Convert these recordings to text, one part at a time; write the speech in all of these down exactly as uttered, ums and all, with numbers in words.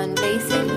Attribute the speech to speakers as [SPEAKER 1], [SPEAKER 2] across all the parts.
[SPEAKER 1] John Basin.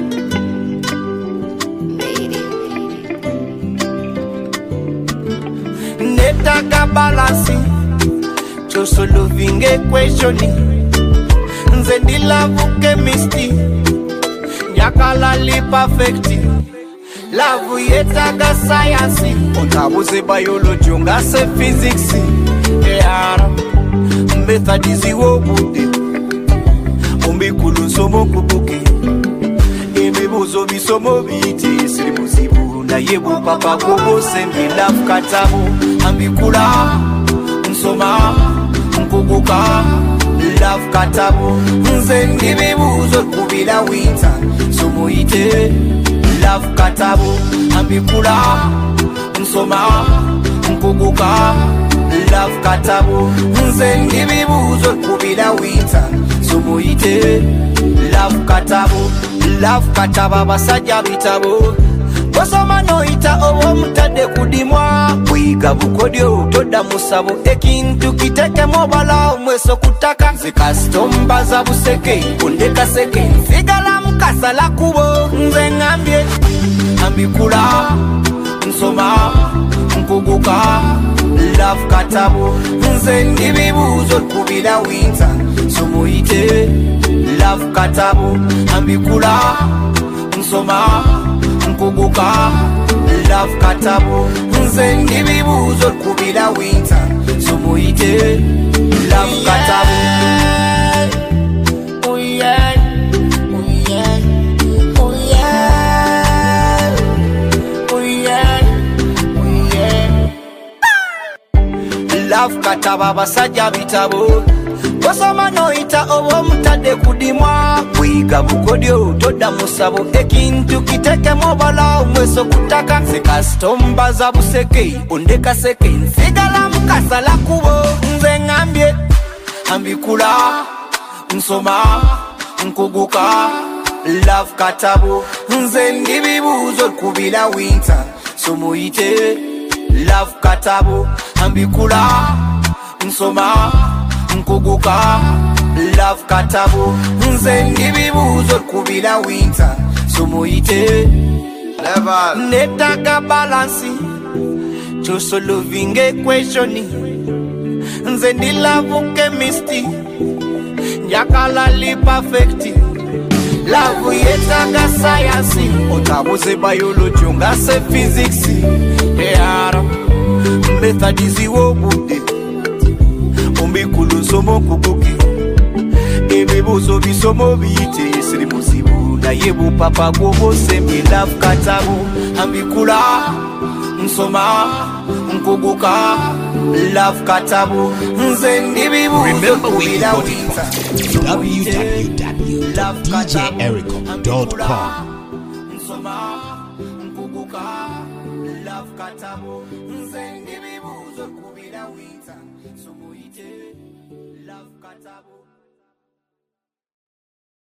[SPEAKER 2] Netaka balansi Choso loving equationi Nze ndi love chemistry Nyakala li perfecti Love yetaga science Ontabuze biology Ongase physics Eara Methodizi wobude Ombikulu nsomo kubuke Emibuzo bisomo biti Siribuzibu na yebu papa gogo Sembi love katabu Ambikula Nsoma Mkubuka Love katabu Nze ndibibuzo kubila winter Somo ite Love katabu Ambikula Nsoma Mkubuka Love katabu Nze ndibibuzo kubila winter Somo ite Love katabu Love kataba basajja bitabo Bosoma no ita owo mutade kudimwa Wiga bukodyo toda musabo Ekintu kiteke mobala umweso kutaka Zikastomba za buseke Kundeka seke Figala mkasa la kubo Nze ngambye Ambikula Nsoma Mkuguka Love katabu Nze ndibibuzo kubila winter Somo ite Love katabu Ambikula Nsoma Mkuguka Love katabu Nze ndibibuzo kubila winter Somo ite Love katabu Oh yeah Oh yeah Oh yeah Oh yeah Oh yeah Love kataba basajja bitabo Bosoma no ita owo mutade kudimwa Wiga bukodyo toda musabo Ekintu kiteke mobala umweso kutaka Zikastomba za buseke Ondeka seke Nfigala mkasa la kubo Nze ngambye Ambikula Nsoma Mkuguka Love katabu Nze ndibibuzo kubila winter Somo ite Love katabu Ambikula Nsoma Mkuguka Love katabu Nze ndibibuzo kubila winter Somo ite Level Netaka balansi Choso loving equationi Nze ndi love chemistry Nyakala li perfecti Love yetaga science Ontabuze biology Ongase physics Eara Methodizi wobude Ombikulu nsomo kubuke Emibuzo bisomo biti Siribuzibu na yebu papa gogo Sembi love katabu Ambikula Nsoma Mkuguka Love katabu Nze ndibibuzo kubila winter
[SPEAKER 3] w w w dot d j ericom dot com
[SPEAKER 2] Nsoma Mkuguka Love katabu Nze ndibibuzo kubila winter Somo ite Love katabu